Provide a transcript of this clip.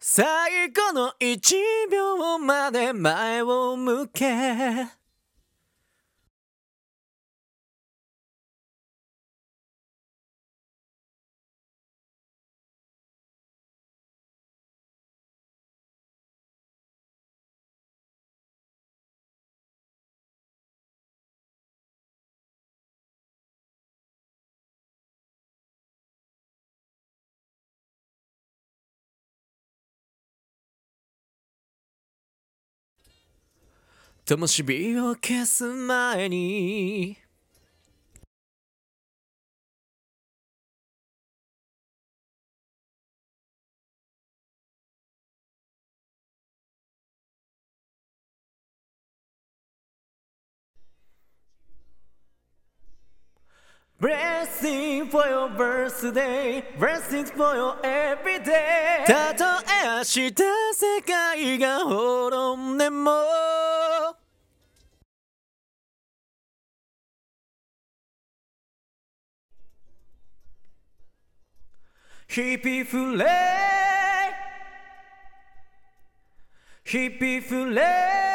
最後の1秒まで前を向け灯火を消す前にBlessing for your birthday Blessings for your everyday たとえ明日世界が滅んでもヒッピーフレーヒッピーフレー